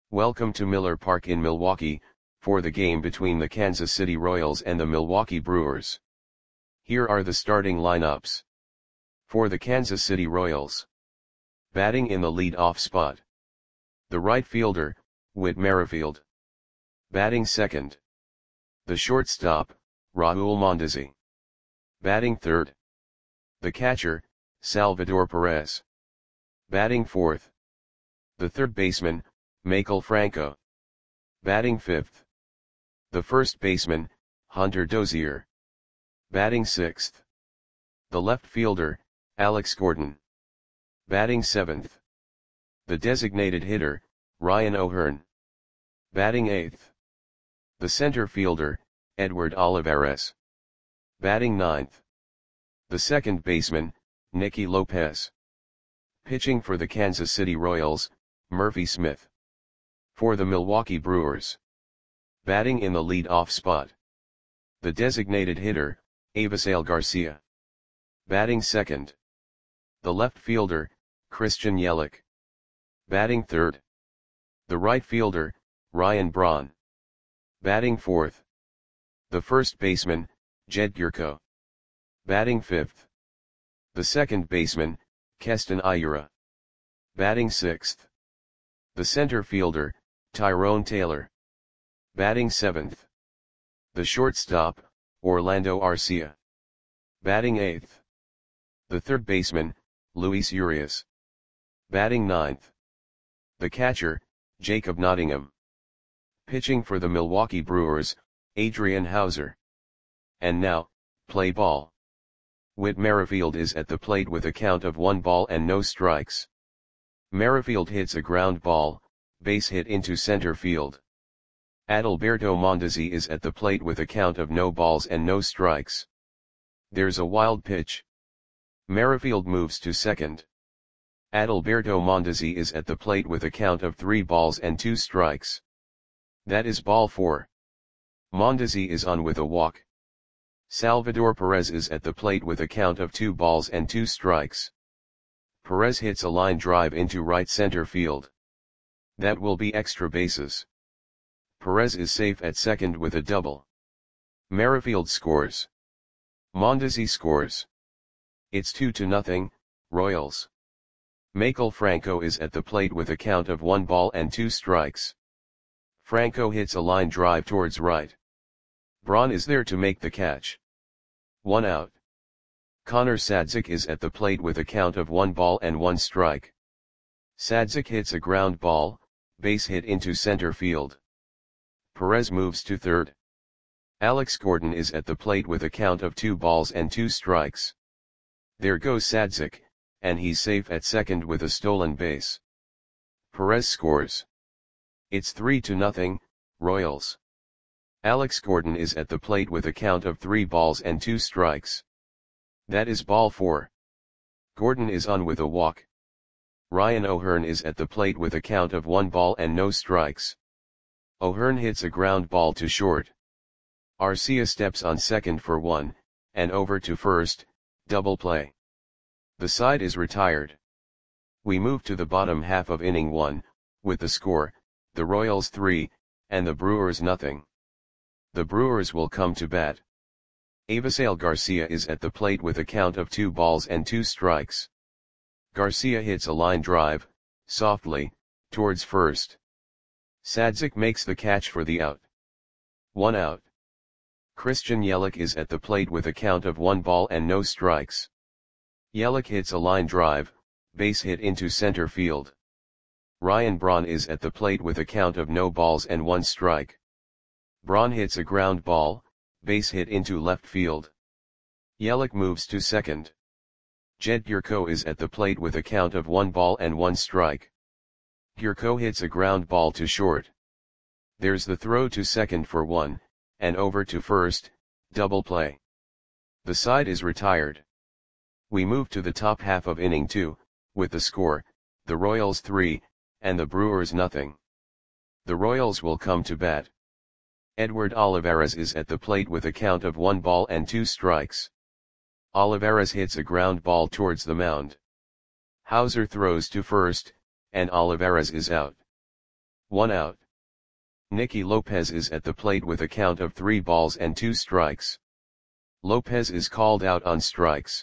Welcome to Miller Park in Milwaukee, for the game between the Kansas City Royals and the Milwaukee Brewers. Here are the starting lineups. For the Kansas City Royals. Batting in the lead-off spot. The right fielder, Whit Merrifield. Batting second. The shortstop, Raul Mondesi. Batting third. The catcher, Salvador Perez. Batting fourth. The third baseman, Maikel Franco. Batting fifth. The first baseman, Hunter Dozier. Batting sixth. The left fielder, Alex Gordon. Batting seventh. The designated hitter, Ryan O'Hearn. Batting eighth. The center fielder, Edward Olivares. Batting ninth. The second baseman, Nicky Lopez. Pitching for the Kansas City Royals, Murphy Smith. For the Milwaukee Brewers. Batting in the lead-off spot. The designated hitter, Avisail Garcia. Batting second. The left fielder, Christian Yelich. Batting third. The right fielder, Ryan Braun. Batting fourth. The first baseman, Jed Gyorko. Batting fifth. The second baseman, Keston Hiura. Batting sixth. The center fielder, Tyrone Taylor. Batting seventh. The shortstop, Orlando Arcia. Batting eighth. The third baseman, Luis Urias. Batting ninth. The catcher, Jacob Nottingham. Pitching for the Milwaukee Brewers, Adrian Hauser. And now, play ball. Whit Merrifield is at the plate with a count of 1 ball and no strikes. Merrifield hits a ground ball, base hit into center field. Adalberto Mondesi is at the plate with a count of no balls and no strikes. There's a wild pitch. Merrifield moves to second. Adalberto Mondesi is at the plate with a count of 3 balls and 2 strikes. That is ball 4. Mondesi is on with a walk. Salvador Perez is at the plate with a count of 2 balls and 2 strikes. Perez hits a line drive into right center field. That will be extra bases. Perez is safe at second with a double. Merrifield scores. Mondesi scores. It's 2-0, Royals. Maikel Franco is at the plate with a count of 1 ball and 2 strikes. Franco hits a line drive towards right. Braun is there to make the catch. 1 out. Connor Sadzik is at the plate with a count of 1 ball and 1 strike. Sadzik hits a ground ball, base hit into center field. Perez moves to third. Alex Gordon is at the plate with a count of 2 balls and 2 strikes. There goes Sadzik, and he's safe at second with a stolen base. Perez scores. It's 3-0, Royals. Alex Gordon is at the plate with a count of 3 balls and 2 strikes. That is ball 4. Gordon is on with a walk. Ryan O'Hearn is at the plate with a count of 1 ball and no strikes. O'Hearn hits a ground ball to short. Arcia steps on second for 1, and over to first, double play. The side is retired. We move to the bottom half of inning 1, with the score, the Royals 3, and the Brewers nothing. The Brewers will come to bat. Avisail Garcia is at the plate with a count of 2 balls and 2 strikes. Garcia hits a line drive, softly, towards first. Sadzik makes the catch for the out. 1 out. Christian Yelich is at the plate with a count of 1 ball and no strikes. Yelich hits a line drive, base hit into center field. Ryan Braun is at the plate with a count of no balls and 1 strike. Braun hits a ground ball, base hit into left field. Yelich moves to second. Jed Gyorko is at the plate with a count of 1 ball and 1 strike. Gyorko hits a ground ball to short. There's the throw to second for 1, and over to first, double play. The side is retired. We move to the top half of inning 2, with the score, the Royals 3, and the Brewers nothing. The Royals will come to bat. Edward Olivares is at the plate with a count of 1 ball and 2 strikes. Olivares hits a ground ball towards the mound. Hauser throws to first, and Olivares is out. 1 out. Nicky Lopez is at the plate with a count of 3 balls and 2 strikes. Lopez is called out on strikes.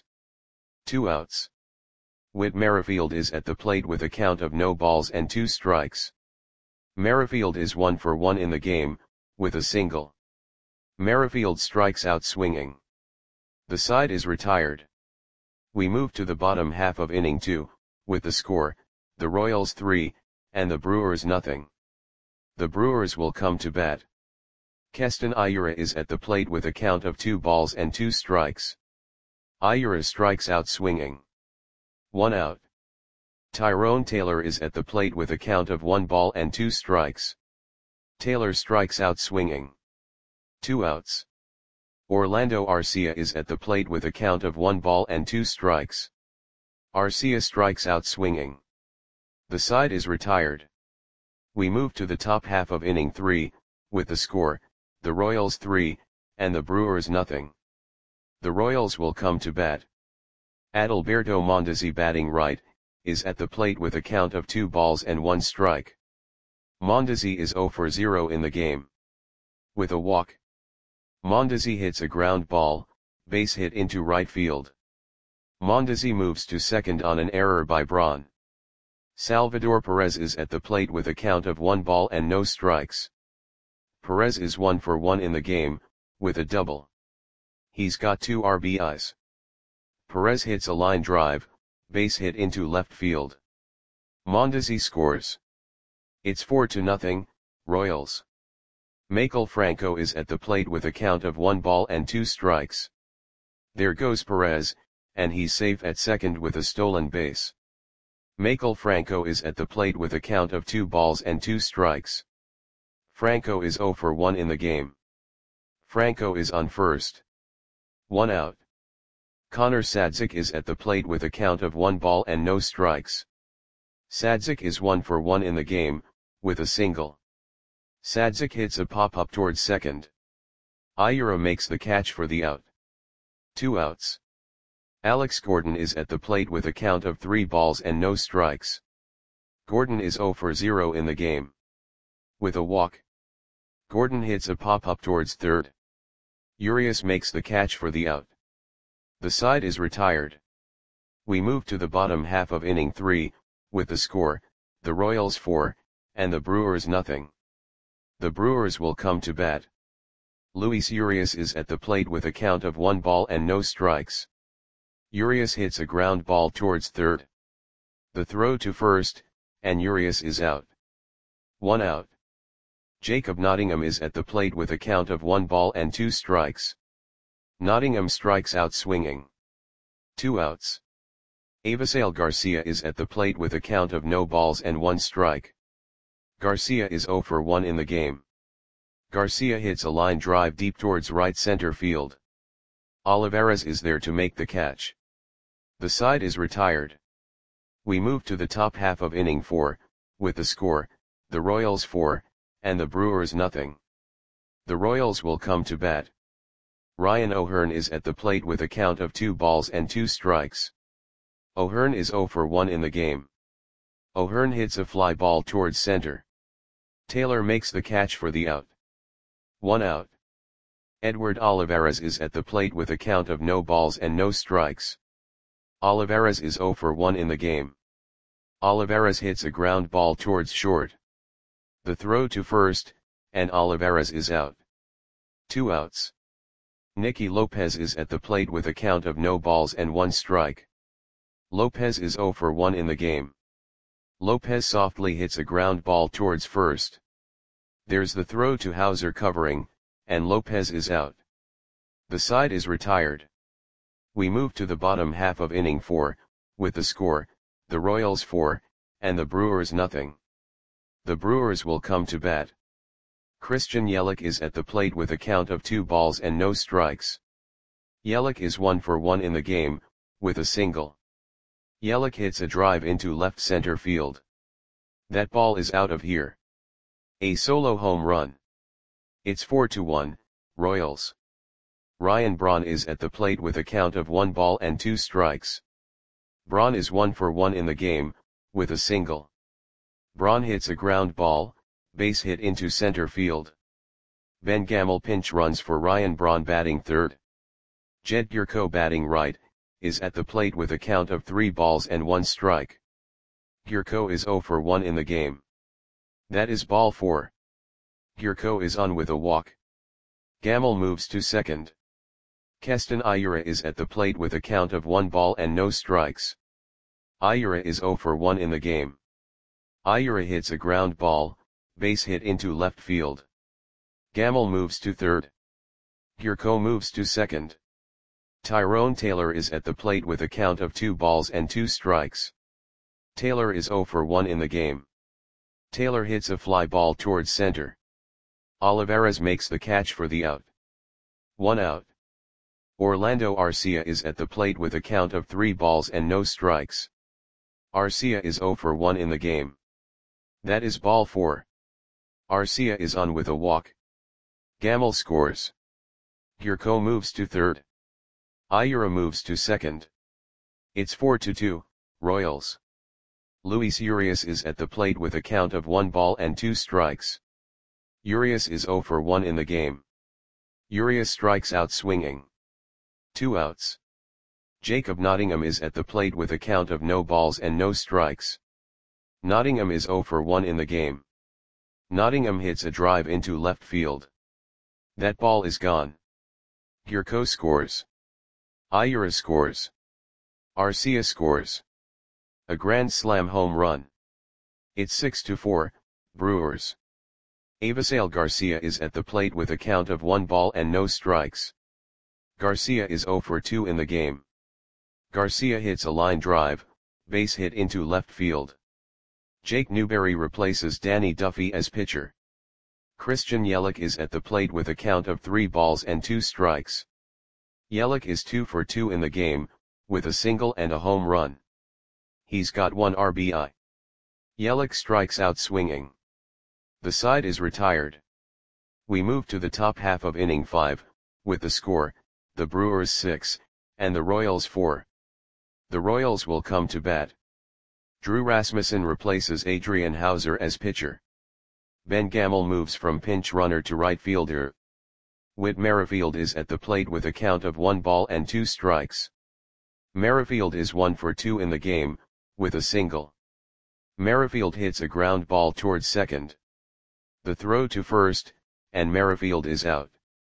2 outs. Whit Merrifield is at the plate with a count of no balls and 2 strikes. Merrifield is 1 for 1 in the game, with a single. Merrifield strikes out swinging. The side is retired. We move to the bottom half of inning 2, with the score, the Royals 3, and the Brewers nothing. The Brewers will come to bat. Keston Hiura is at the plate with a count of 2 balls and 2 strikes. Hiura strikes out swinging. 1 out. Tyrone Taylor is at the plate with a count of 1 ball and 2 strikes. Taylor strikes out swinging. 2 outs. Orlando Arcia is at the plate with a count of 1 ball and 2 strikes. Arcia strikes out swinging. The side is retired. We move to the top half of inning 3, with the score, the Royals 3, and the Brewers nothing. The Royals will come to bat. Adalberto Mondesi, batting right, is at the plate with a count of 2 balls and 1 strike. Mondesi is 0 for 0 in the game. With a walk. Mondesi hits a ground ball, base hit into right field. Mondesi moves to second on an error by Braun. Salvador Perez is at the plate with a count of 1 ball and no strikes. Perez is 1 for 1 in the game, with a double. He's got 2 RBIs. Perez hits a line drive, base hit into left field. Mondesi scores. It's 4-0, Royals. Maikel Franco is at the plate with a count of 1 ball and 2 strikes. There goes Perez, and he's safe at second with a stolen base. Maikel Franco is at the plate with a count of 2 balls and 2 strikes. Franco is 0 for 1 in the game. Franco is on first. 1 out. Connor Sadzik is at the plate with a count of 1 ball and no strikes. Sadzik is 1 for 1 in the game, with a single. Sadzik hits a pop-up towards second. Hiura makes the catch for the out. 2 outs. Alex Gordon is at the plate with a count of 3 balls and no strikes. Gordon is 0 for 0 in the game. With a walk. Gordon hits a pop-up towards third. Urias makes the catch for the out. The side is retired. We move to the bottom half of inning 3, with the score, the Royals 4, and the Brewers nothing. The Brewers will come to bat. Luis Urias is at the plate with a count of 1 ball and no strikes. Urias hits a ground ball towards third. The throw to first, and Urias is out. 1 out. Jacob Nottingham is at the plate with a count of 1 ball and 2 strikes. Nottingham strikes out swinging. 2 outs. Avisail Garcia is at the plate with a count of no balls and 1 strike. Garcia is 0 for 1 in the game. Garcia hits a line drive deep towards right center field. Olivares is there to make the catch. The side is retired. We move to the top half of inning 4, with the score, the Royals 4, and the Brewers nothing. The Royals will come to bat. Ryan O'Hearn is at the plate with a count of 2 balls and 2 strikes. O'Hearn is 0 for 1 in the game. O'Hearn hits a fly ball towards center. Taylor makes the catch for the out. 1 out. Edward Olivares is at the plate with a count of no balls and no strikes. Olivares is 0 for 1 in the game. Olivares hits a ground ball towards short. The throw to first, and Olivares is out. 2 outs. Nicky Lopez is at the plate with a count of no balls and 1 strike. Lopez is 0 for 1 in the game. Lopez softly hits a ground ball towards first. There's the throw to Hauser covering, and Lopez is out. The side is retired. We move to the bottom half of inning 4, with the score, the Royals 4, and the Brewers nothing. The Brewers will come to bat. Christian Yelich is at the plate with a count of 2 balls and no strikes. Yelich is 1 for 1 in the game, with a single. Yelich hits a drive into left center field. That ball is out of here. A solo home run. It's 4-1, Royals. Ryan Braun is at the plate with a count of 1 ball and 2 strikes. Braun is 1 for 1 in the game, with a single. Braun hits a ground ball, base hit into center field. Ben Gamel pinch runs for Ryan Braun batting third. Jed Gyorko batting right, is at the plate with a count of 3 balls and 1 strike. Gyorko is 0 for 1 in the game. That is ball 4. Gyorko is on with a walk. Gamel moves to second. Keston Hiura is at the plate with a count of 1 ball and no strikes. Hiura is 0 for 1 in the game. Hiura hits a ground ball, base hit into left field. Gamel moves to third. Gyorko moves to second. Tyrone Taylor is at the plate with a count of 2 balls and 2 strikes. Taylor is 0 for 1 in the game. Taylor hits a fly ball towards center. Olivares makes the catch for the out. 1 out. Orlando Arcia is at the plate with a count of 3 balls and no strikes. Arcia is 0 for 1 in the game. That is ball 4. Arcia is on with a walk. Gamel scores. Gyorko moves to third. Hiura moves to second. It's 4-2, Royals. Luis Urias is at the plate with a count of 1 ball and 2 strikes. Urias is 0 for 1 in the game. Urias strikes out swinging. 2 outs. Jacob Nottingham is at the plate with a count of no balls and no strikes. Nottingham is 0 for 1 in the game. Nottingham hits a drive into left field. That ball is gone. Gyorko scores. Hiura scores. Arcia scores. A grand slam home run. It's 6-4, Brewers. Avisail Garcia is at the plate with a count of 1 ball and no strikes. Garcia is 0 for 2 in the game. Garcia hits a line drive, base hit into left field. Jake Newberry replaces Danny Duffy as pitcher. Christian Yelich is at the plate with a count of 3 balls and 2 strikes. Yelich is 2 for 2 in the game, with a single and a home run. He's got 1 RBI. Yelich strikes out swinging. The side is retired. We move to the top half of inning 5, with the score, the Brewers 6, and the Royals 4. The Royals will come to bat. Drew Rasmussen replaces Adrian Hauser as pitcher. Ben Gamel moves from pinch runner to right fielder. Whit Merrifield is at the plate with a count of 1 ball and 2 strikes. Merrifield is 1 for 2 in the game, with a single. Merrifield hits a ground ball towards second. The throw to first, and Merrifield is out.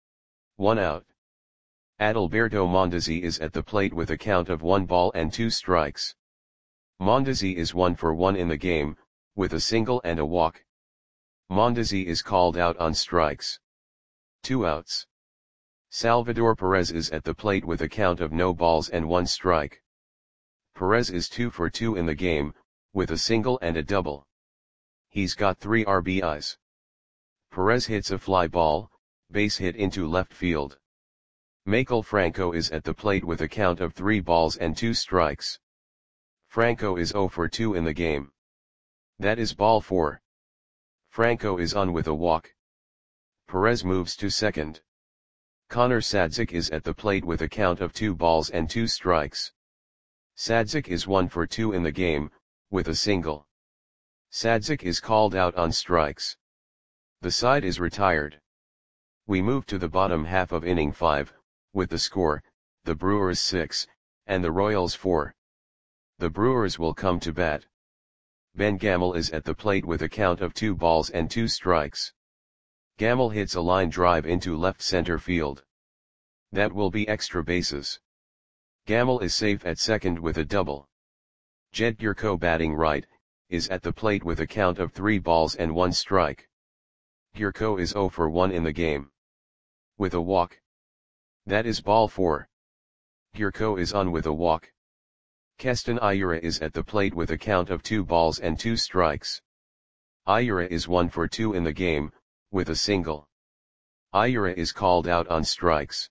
1 out. Adalberto Mondesi is at the plate with a count of 1 ball and 2 strikes. Mondesi is 1 for 1 in the game, with a single and a walk. Mondesi is called out on strikes. 2 outs. Salvador Perez is at the plate with a count of no balls and 1 strike. Perez is 2 for 2 in the game, with a single and a double. He's got 3 RBIs. Perez hits a fly ball, base hit into left field. Maikel Franco is at the plate with a count of 3 balls and 2 strikes. Franco is 0 for 2 in the game. That is ball 4. Franco is on with a walk. Perez moves to second. Connor Sadzik is at the plate with a count of 2 balls and 2 strikes. Sadzik is 1 for 2 in the game, with a single. Sadzik is called out on strikes. The side is retired. We move to the bottom half of inning 5, with the score, the Brewers 6, and the Royals 4. The Brewers will come to bat. Ben Gamel is at the plate with a count of 2 balls and 2 strikes. Gamel hits a line drive into left center field. That will be extra bases. Gamel is safe at second with a double. Jed Gyorko batting right, is at the plate with a count of 3 balls and 1 strike. Gyorko is 0 for 1 in the game. With a walk. That is ball 4. Gyorko is on with a walk. Keston Hiura is at the plate with a count of 2 balls and 2 strikes. Hiura is 1 for 2 in the game, with a single. Hiura is called out on strikes.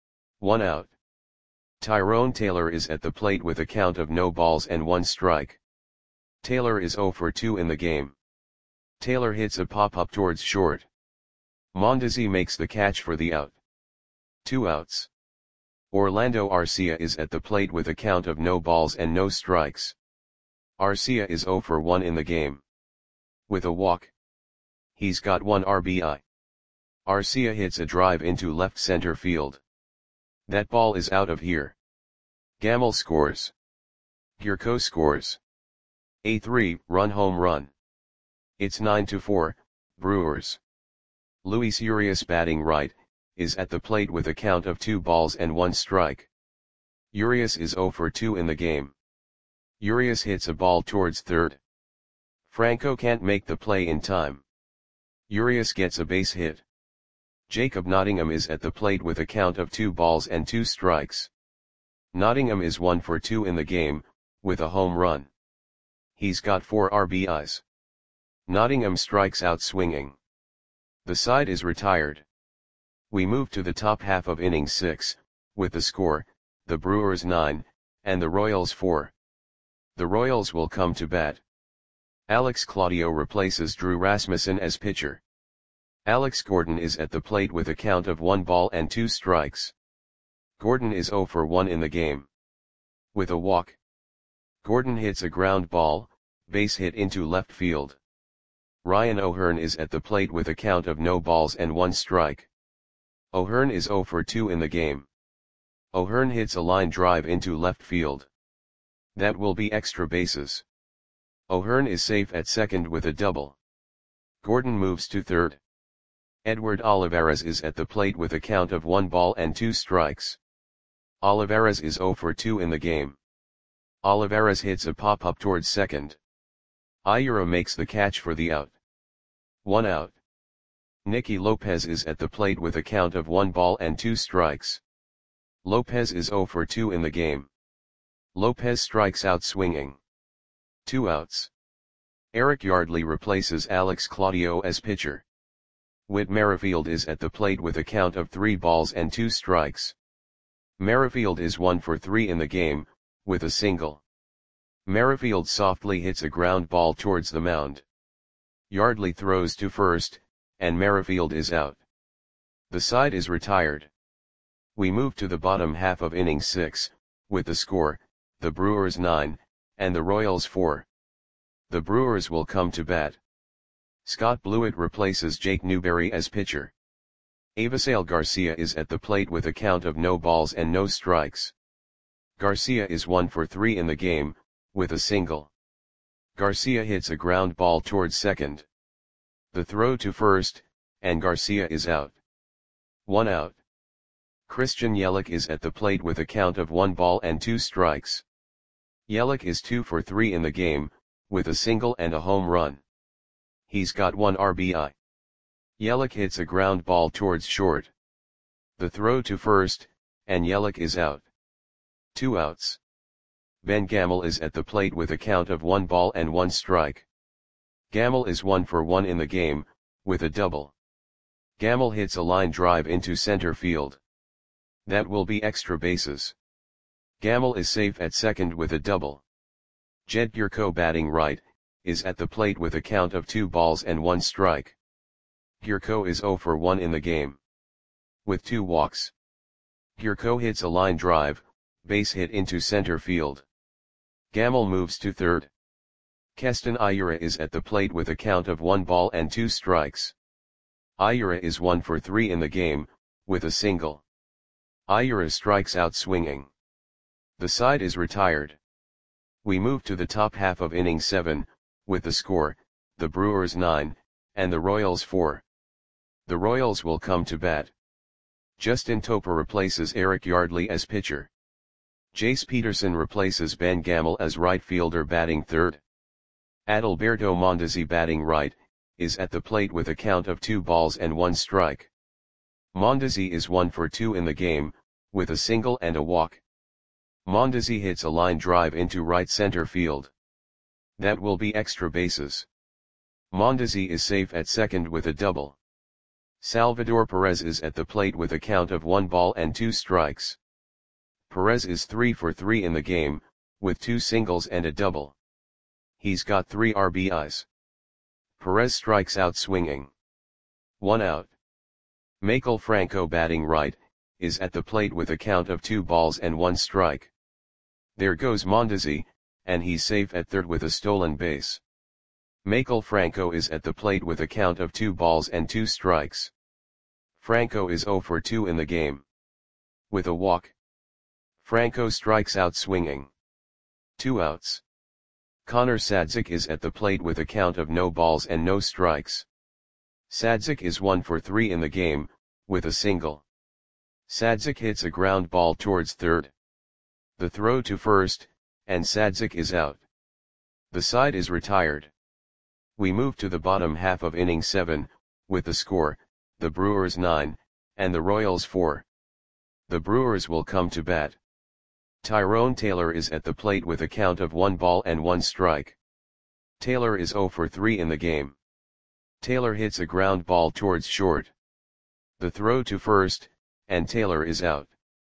1 out. Tyrone Taylor is at the plate with a count of no balls and 1 strike. Taylor is 0 for 2 in the game. Taylor hits a pop-up towards short. Mondesi makes the catch for the out. 2 outs. Orlando Arcia is at the plate with a count of no balls and no strikes. Arcia is 0 for 1 in the game. With a walk. He's got 1 RBI. Arcia hits a drive into left center field. That ball is out of here. Gamel scores. Gyorko scores. A 3-run home run. It's 9-4, Brewers. Luis Urias, batting right, is at the plate with a count of 2 balls and 1 strike. Urias is 0 for 2 in the game. Urias hits a ball towards third. Franco can't make the play in time. Urias gets a base hit. Jacob Nottingham is at the plate with a count of 2 balls and 2 strikes. Nottingham is 1 for 2 in the game, with a home run. He's got 4 RBIs. Nottingham strikes out swinging. The side is retired. We move to the top half of inning 6, with the score, the Brewers 9, and the Royals 4. The Royals will come to bat. Alex Claudio replaces Drew Rasmussen as pitcher. Alex Gordon is at the plate with a count of 1 ball and 2 strikes. Gordon is 0 for 1 in the game. With a walk. Gordon hits a ground ball, base hit into left field. Ryan O'Hearn is at the plate with a count of no balls and 1 strike. O'Hearn is 0 for 2 in the game. O'Hearn hits a line drive into left field. That will be extra bases. O'Hearn is safe at second with a double. Gordon moves to third. Edward Olivares is at the plate with a count of 1 ball and 2 strikes. Olivares is 0 for 2 in the game. Olivares hits a pop-up towards second. Ayura makes the catch for the out. 1 out. Nicky Lopez is at the plate with a count of 1 ball and 2 strikes. Lopez is 0 for 2 in the game. Lopez strikes out swinging. 2 outs. Eric Yardley replaces Alex Claudio as pitcher. Whit Merrifield is at the plate with a count of 3 balls and 2 strikes. Merrifield is 1 for 3 in the game, with a single. Merrifield softly hits a ground ball towards the mound. Yardley throws to first, and Merrifield is out. The side is retired. We move to the bottom half of inning 6, with the score, the Brewers 9, and the Royals 4. The Brewers will come to bat. Scott Blewett replaces Jake Newberry as pitcher. Avisail Garcia is at the plate with a count of no balls and no strikes. Garcia is 1 for 3 in the game, with a single. Garcia hits a ground ball towards second. The throw to first, and Garcia is out. 1 out. Christian Yelich is at the plate with a count of 1 ball and 2 strikes. Yelich is 2 for 3 in the game, with a single and a home run. He's got 1 RBI. Yelich hits a ground ball towards short. The throw to first, and Yelich is out. 2 outs. Ben Gamel is at the plate with a count of 1 ball and 1 strike. Gamel is 1 for 1 in the game, with a double. Gamel hits a line drive into center field. That will be extra bases. Gamel is safe at second with a double. Jed Gyorko, batting right, is at the plate with a count of 2 balls and 1 strike. Gyorko is 0 for 1 in the game. With 2 walks. Gyorko hits a line drive, base hit into center field. Gamel moves to third. Keston Ayura is at the plate with a count of 1 ball and 2 strikes. Ayura is 1 for 3 in the game, with a single. Ayura strikes out swinging. The side is retired. We move to the top half of inning 7, with the score, the Brewers 9, and the Royals 4. The Royals will come to bat. Justin Topa replaces Eric Yardley as pitcher. Jace Peterson replaces Ben Gamel as right fielder, batting third. Adalberto Mondesi, batting right, is at the plate with a count of 2 balls and 1 strike. Mondesi is 1 for 2 in the game, with a single and a walk. Mondesi hits a line drive into right center field. That will be extra bases. Mondesi is safe at second with a double. Salvador Perez is at the plate with a count of 1 ball and 2 strikes. Perez is 3 for 3 in the game, with 2 singles and a double. He's got 3 RBIs. Perez strikes out swinging. 1 out. Maikel Franco, batting right, is at the plate with a count of 2 balls and 1 strike. There goes Mondesi, and he's safe at third with a stolen base. Michael Franco is at the plate with a count of 2 balls and 2 strikes. Franco is 0 for 2 in the game. With a walk, Franco strikes out swinging. 2 outs. Connor Sadzik is at the plate with a count of no balls and no strikes. Sadzik is 1 for 3 in the game, with a single. Sadzik hits a ground ball towards third. The throw to first, and Sadzik is out. The side is retired. We move to the bottom half of inning 7, with the score, the Brewers 9, and the Royals 4. The Brewers will come to bat. Tyrone Taylor is at the plate with a count of 1 ball and 1 strike. Taylor is 0 for 3 in the game. Taylor hits a ground ball towards short. The throw to first, and Taylor is out.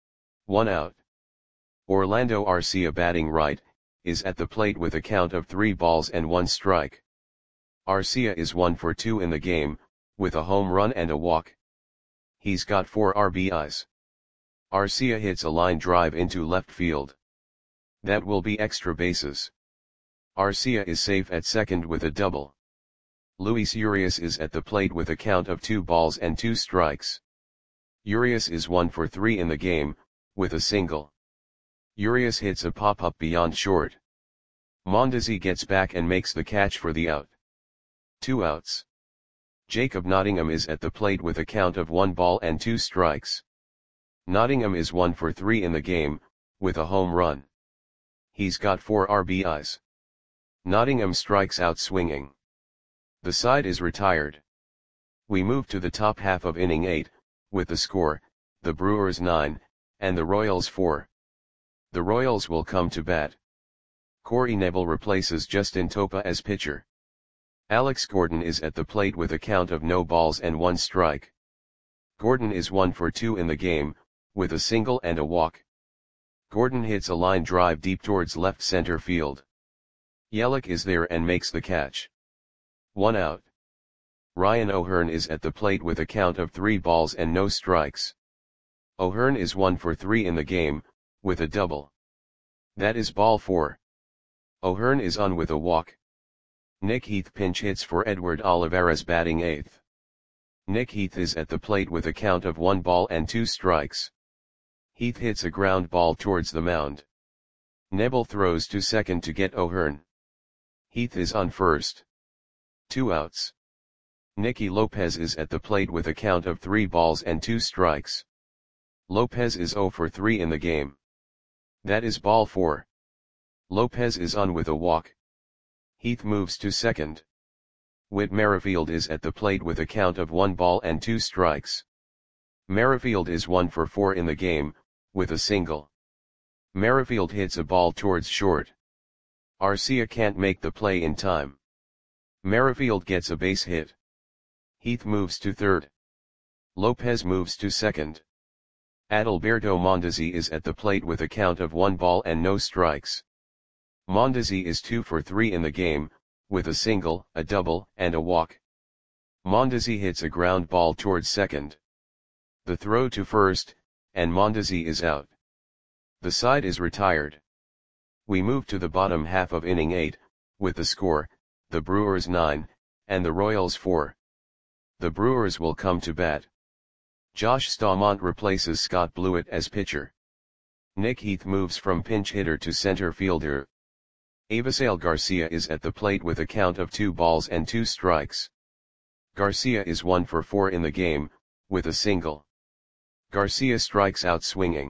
1 out. Orlando Arcia, batting right, is at the plate with a count of 3 balls and 1 strike. Arcia is 1 for 2 in the game, with a home run and a walk. He's got 4 RBIs. Arcia hits a line drive into left field. That will be extra bases. Arcia is safe at second with a double. Luis Urias is at the plate with a count of 2 balls and 2 strikes. Urias is 1 for 3 in the game, with a single. Urias hits a pop-up beyond short. Mondesi gets back and makes the catch for the out. 2 outs. Jacob Nottingham is at the plate with a count of 1 ball and 2 strikes. Nottingham is 1 for 3 in the game, with a home run. He's got 4 RBIs. Nottingham strikes out swinging. The side is retired. We move to the top half of inning 8, with the score, the Brewers 9, and the Royals 4. The Royals will come to bat. Corey Knebel replaces Justin Topa as pitcher. Alex Gordon is at the plate with a count of no balls and 1 strike. Gordon is 1 for 2 in the game, with a single and a walk. Gordon hits a line drive deep towards left center field. Yelich is there and makes the catch. 1 out. Ryan O'Hearn is at the plate with a count of 3 balls and no strikes. O'Hearn is 1 for 3 in the game, with a double. That is ball 4. O'Hearn is on with a walk. Nick Heath pinch hits for Edward Olivares, batting 8th. Nick Heath is at the plate with a count of 1 ball and 2 strikes. Heath hits a ground ball towards the mound. Knebel throws to second to get O'Hearn. Heath is on first. 2 outs. Nicky Lopez is at the plate with a count of 3 balls and 2 strikes. Lopez is 0 for 3 in the game. That is ball 4. Lopez is on with a walk. Heath moves to second. Whit Merrifield is at the plate with a count of 1 ball and 2 strikes. Merrifield is 1 for 4 in the game, with a single. Merrifield hits a ball towards short. Arcia can't make the play in time. Merrifield gets a base hit. Heath moves to third. Lopez moves to second. Adalberto Mondesi is at the plate with a count of 1 ball and no strikes. Mondesi is 2 for 3 in the game, with a single, a double, and a walk. Mondesi hits a ground ball towards second. The throw to first, and Mondesi is out. The side is retired. We move to the bottom half of inning 8, with the score, the Brewers 9, and the Royals 4. The Brewers will come to bat. Josh Staumont replaces Scott Blewett as pitcher. Nick Heath moves from pinch hitter to center fielder. Avisail Garcia is at the plate with a count of 2 balls and 2 strikes. Garcia is 1 for 4 in the game, with a single. Garcia strikes out swinging.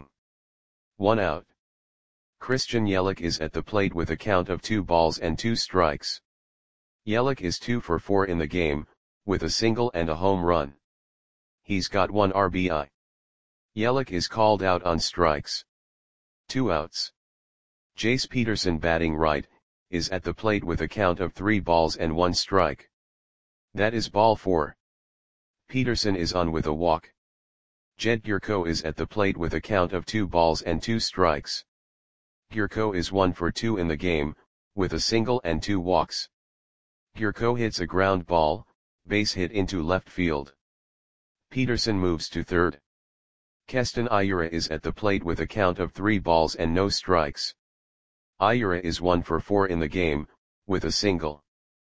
1 out. Christian Yelich is at the plate with a count of 2 balls and 2 strikes. Yelich is 2 for 4 in the game, with a single and a home run. He's got 1 RBI. Yelich is called out on strikes. 2 outs. Jace Peterson, batting right, is at the plate with a count of 3 balls and 1 strike. That is ball 4. Peterson is on with a walk. Jed Gurko is at the plate with a count of 2 balls and 2 strikes. Gurko is 1 for 2 in the game, with a single and 2 walks. Gurko hits a ground ball, base hit into left field. Peterson moves to third. Keston Hiura is at the plate with a count of 3 balls and no strikes. Hiura is 1 for 4 in the game, with a single.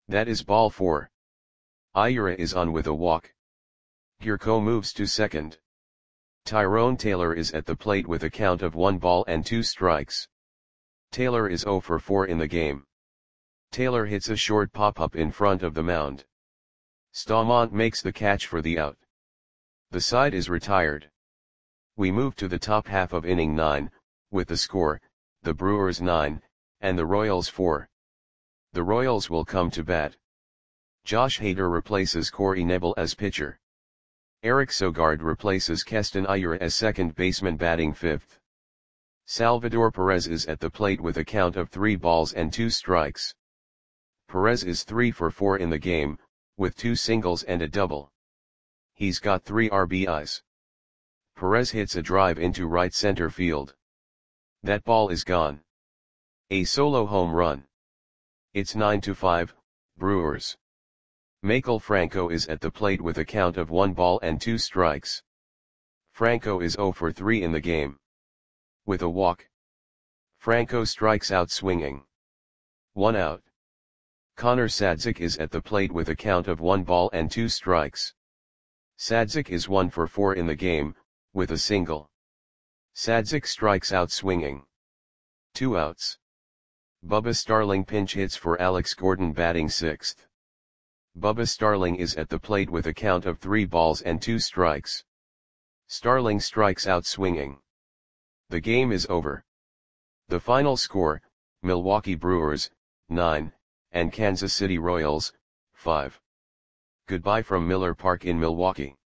That is ball 4. Ira is on with a walk. Gierko moves to second. Tyrone Taylor is at the plate with a count of 1 ball and 2 strikes. Taylor is 0 for 4 in the game. Taylor hits a short pop-up in front of the mound. Staumont makes the catch for the out. The side is retired. We move to the top half of inning 9, with the score, the Brewers 9, and the Royals 4. The Royals will come to bat. Josh Hader replaces Corey Knebel as pitcher. Eric Sogard replaces Keston Ira as second baseman batting 5th. Salvador Perez is at the plate with a count of 3 balls and 2 strikes. Perez is 3 for 4 in the game, with 2 singles and a double. He's got 3 RBIs. Perez hits a drive into right center field. That ball is gone. A solo home run. It's 9-5, Brewers. Maikel Franco is at the plate with a count of 1 ball and 2 strikes. Franco is 0 for 3 in the game. With a walk. Franco strikes out swinging. 1 out. Connor Sadzik is at the plate with a count of 1 ball and 2 strikes. Sadzik is 1 for 4 in the game, with a single. Sadzik strikes out swinging. 2 outs. Bubba Starling pinch hits for Alex Gordon batting 6th. Bubba Starling is at the plate with a count of 3 balls and 2 strikes. Starling strikes out swinging. The game is over. The final score, Milwaukee Brewers, 9, and Kansas City Royals, 5. Goodbye from Miller Park in Milwaukee.